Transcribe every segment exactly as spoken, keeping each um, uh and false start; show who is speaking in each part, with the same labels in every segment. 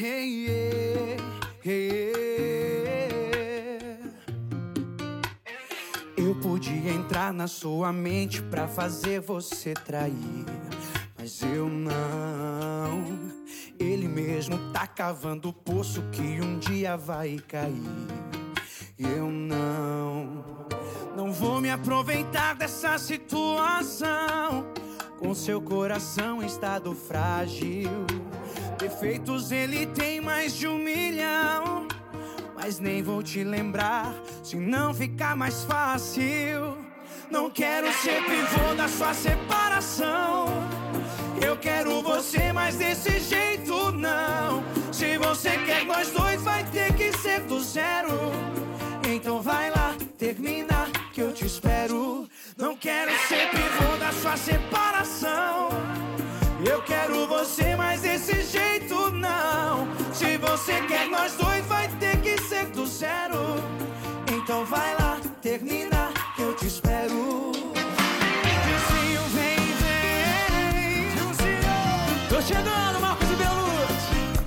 Speaker 1: Hey, yeah, hey, yeah. Eu podia entrar na sua mente pra fazer você trair, mas eu não. Ele mesmo tá cavando o poço que um dia vai cair. Eu não. Não vou me aproveitar dessa situação, com seu coração em estado frágil. Defeitos ele tem mais de um milhão, mas nem vou te lembrar, se não ficar mais fácil. Não quero ser pivô da sua separação. Eu quero você, mas desse jeito não. Se você quer nós dois, vai ter que ser do zero. Então vai lá, termina, que eu te espero. Não quero ser pivô da sua separação. Eu quero você, mas desse jeito não. Se você quer nós dois, vai ter que ser do zero. Então vai lá, termina, que eu te espero. Vizinho, vem, vem. Tô chegando, Marcos e Belucci.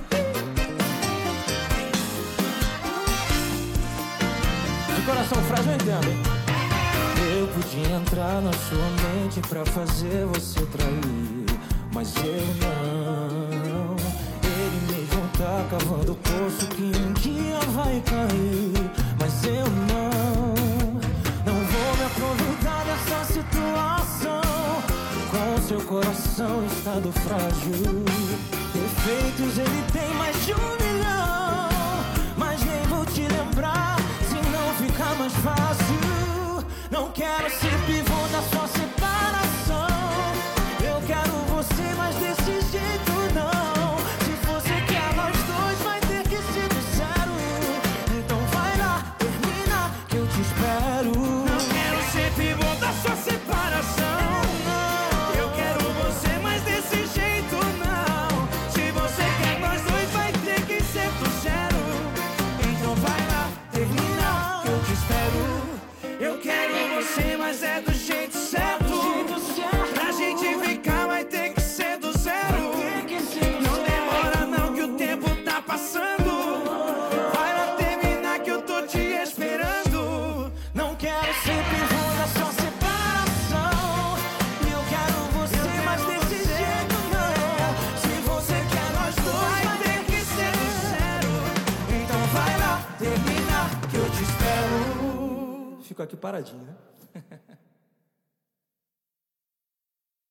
Speaker 1: De coração frágil, eu entendo, hein? Eu podia entrar na sua mente pra fazer você trair, mas eu não. Ele mesmo tá cavando o poço que um dia vai cair, mas eu não. Não vou me aproveitar dessa situação, com seu coração em estado frágil. Defeitos ele tem mais de um milhão, mas nem vou te lembrar, se não ficar mais fácil. Não quero ser pivô da sua separação. Eu quero você, mas desse jeito não. Se você quer nós dois, vai ter que ser do zero. Então vai lá, termina, que eu te espero. Não quero ser pivô da sua separação. Eu quero você, mas desse jeito não. Se você quer nós dois, vai ter que ser do zero. Então vai lá, termina, que eu te espero. Eu quero você, mas é do jeito certo. Pra gente ficar vai ter que ser do zero. Não demora não, que o tempo tá passando. Vai lá terminar, que eu tô te esperando. Não quero ser pivô da sua separação. Eu quero você, mas desse jeito não. Se você quer nós dois, vai ter que ser do zero. Então vai lá terminar, que eu te espero.
Speaker 2: Fico aqui paradinho, né?